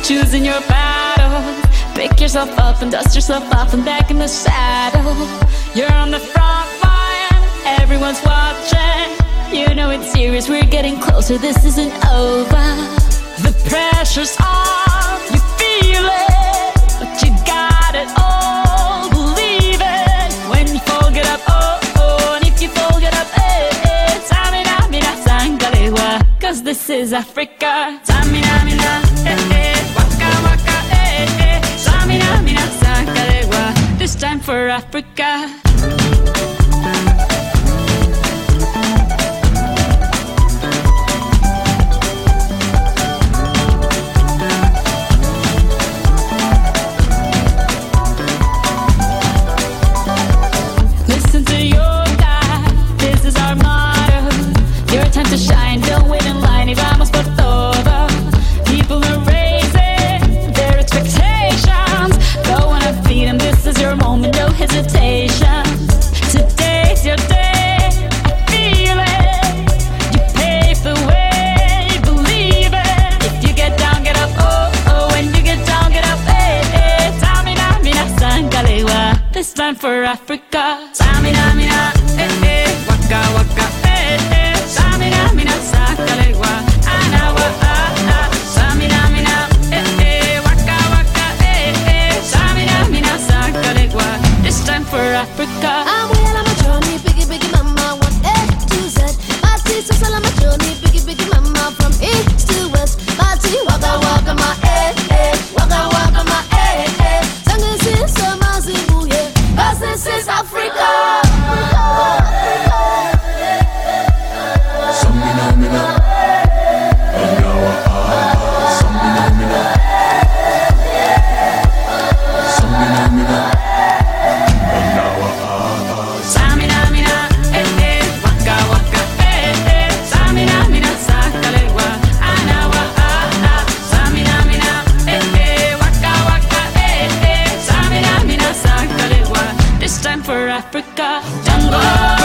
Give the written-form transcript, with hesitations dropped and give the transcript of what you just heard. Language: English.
choosing your battles. Pick yourself up and dust yourself off and back in the saddle. You're on the front line, everyone's watching. You know it's serious, we're getting closer, this isn't over. The pressure's on, you feel it, but you got it all, believe it. When you fall, get up, oh, oh, and if you fall, get up, eh, eh. Samina, mina, sangalewa, cause this is Africa. Samina, mina, eh, eh, waka, waka, eh, eh. Samina, mina, sangalewa, this time for Africa. To shine, don't wait in line, y vamos por todo. People are raising their expectations. Go on and feed them, this is your moment, no hesitation. Today's your day, feel it. You pave the way, believe it. If you get down, get up, oh, oh. When you get down, get up, eh, eh. Samina, mina, sangalewa, this time for Africa. Samina, mina, eh, eh. Waka, waka, eh, eh. Samina, mina, sangalewa, anawa, ah, ah. Samina, mina, eh, eh. Waka, waka, eh, eh. Samina, mina, sangalewa, this time for Africa. I'm well on my journey, biggie, biggie mama, 1 A to Z. My sister's all on my journey, biggie, biggie mama, from east to west. My tea, waka, waka, my eh, eh. Waka, waka, my eh, eh. Sangin' sin, sama, zibu, yeah. 'Cause this is Africa. This time for Africa, jungle.